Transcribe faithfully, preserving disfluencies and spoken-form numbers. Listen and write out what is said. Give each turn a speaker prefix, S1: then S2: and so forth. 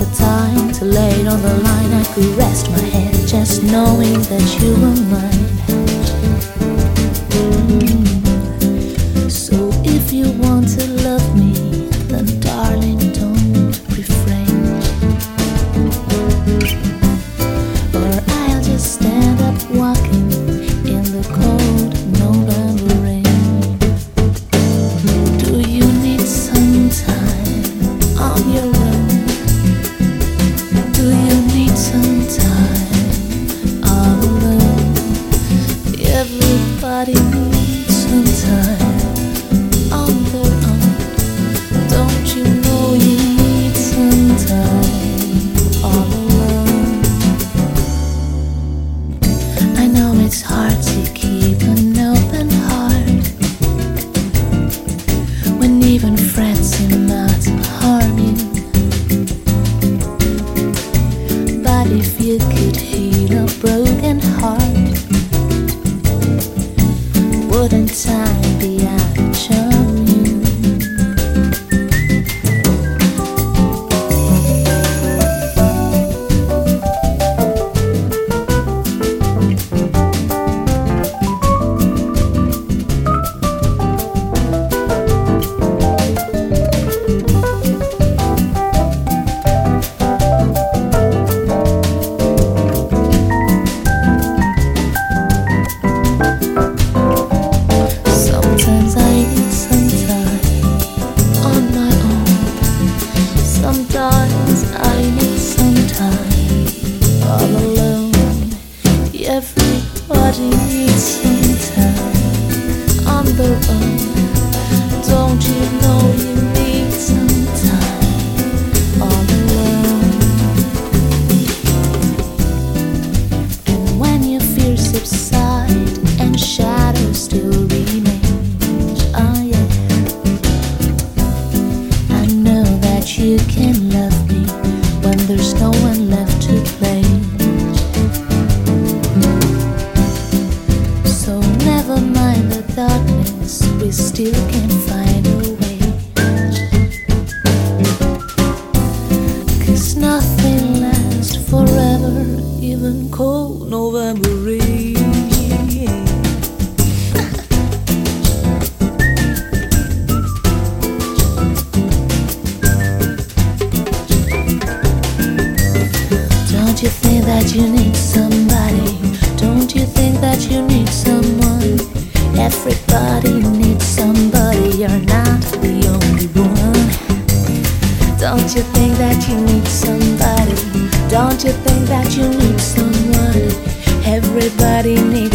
S1: a time to lay it on the line. I could rest my head just knowing that you were mine. Mm. So if you want to love me, then darling, don't refrain, or I'll just stand up walking in the cold November rain. Do you need some time on your own? Do you need some time all alone? Everybody needs some time on their own. Don't you know you need some time all alone? I know it's hard to keep an open heart when even friends seem not to harm you. But if you could heal a broken heart, wouldn't time be out of charm you? Sometimes I need some time on my own. Sometimes I need some time all alone. Everybody needs some time on their own. Don't you know you need some time all alone? And when your fears subside and shadows still remain, oh yeah, I know that you can love me when there's no one left to play. So never mind the darkness, we still can find a way. 'Cause nothing lasts forever, even cold November rain. Don't you think that you need somebody? Don't you think that you need someone? Everybody needs somebody, you're not the only one. Don't you think that you need somebody? Don't you think that you need someone? Everybody needs